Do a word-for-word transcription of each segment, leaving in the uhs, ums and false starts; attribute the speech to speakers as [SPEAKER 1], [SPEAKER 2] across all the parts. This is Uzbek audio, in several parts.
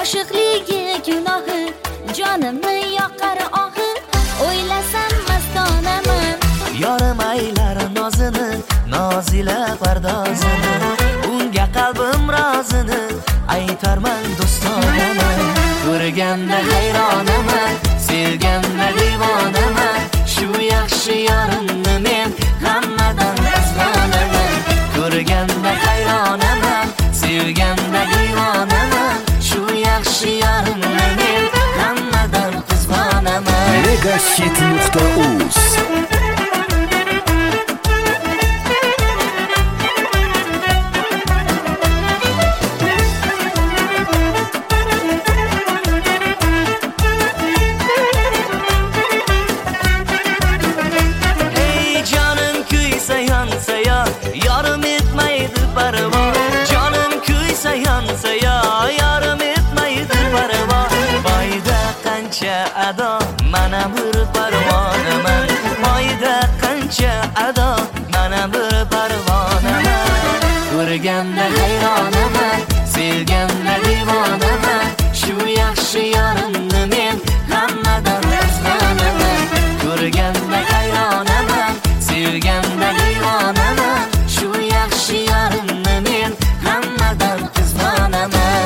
[SPEAKER 1] Oshiqligi gunohi, jonimni yoqar ohi, o'ylasam mastonaman.
[SPEAKER 2] Yorim aylar nozini, nozila pardozini, unga qalbim rozini, aytarman do'stonaman. Ko'rganda hayronaman, sevganda divonaman, shu yaxshi yorimni men hammadan qizg'onaman. Ko'rganda hayronaman, sevganda divonaman, shu yaxshi yorimni men hammadan qizg'onaman.
[SPEAKER 3] Megahit nuqta uz
[SPEAKER 2] Yarım etmeydi parva, canım kuysa yansa ya, yarım etmeydi parva. Bayda qancha ado, mana bir parvonaman. Bayda qancha ado, mana bir parvonaman. Ko'rganda hayronaman, sevganda divonaman, shu yaxshi yorimni men hammadan qizg'onaman. Ko'rganda hayronaman, sevganda divonaman, shu yaxshi yorimni men hammadan qizg'onaman.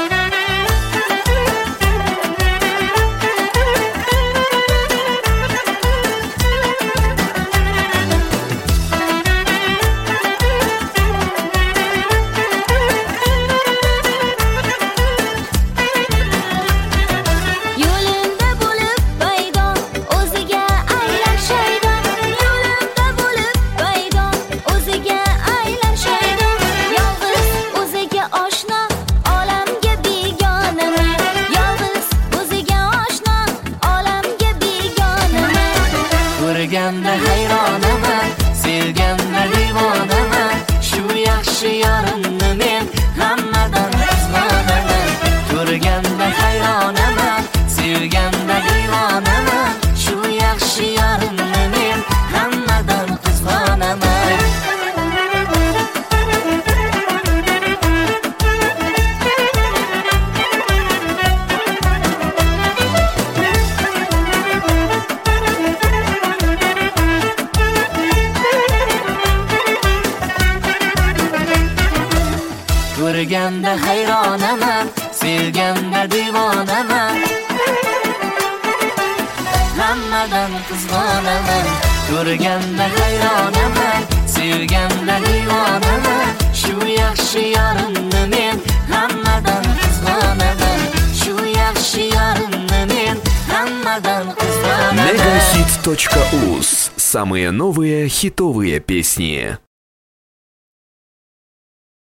[SPEAKER 1] Yo'limda bo'lib paydo, o'ziga aylar shaydon. Yo'limda bo'lib paydo, o'ziga aylar shaydon. Yolg'iz o'ziga oshna, olamga begonaman. Yolg'iz o'ziga oshna, olamga begonaman.
[SPEAKER 2] Ko'rganda hayronaman, sevganda divonaman, shu yaxshi yorimni men hammadan qizg'onaman. Ko'rganda hayronaman, sevganda divonaman, shu yaxshi yorimni men hammadan qizg'onaman. Ko'rganda hayronaman, sevganda divonaman, hammadan qizg'onaman. Ko'rganda hayronaman, sevganda divonaman, shu yaxshi yorimni men hammadan qizg'onaman. Shu yaxshi yorimni men hammadan qizg'onaman.
[SPEAKER 3] Megahit точка uz. Самые новые хитовые песни.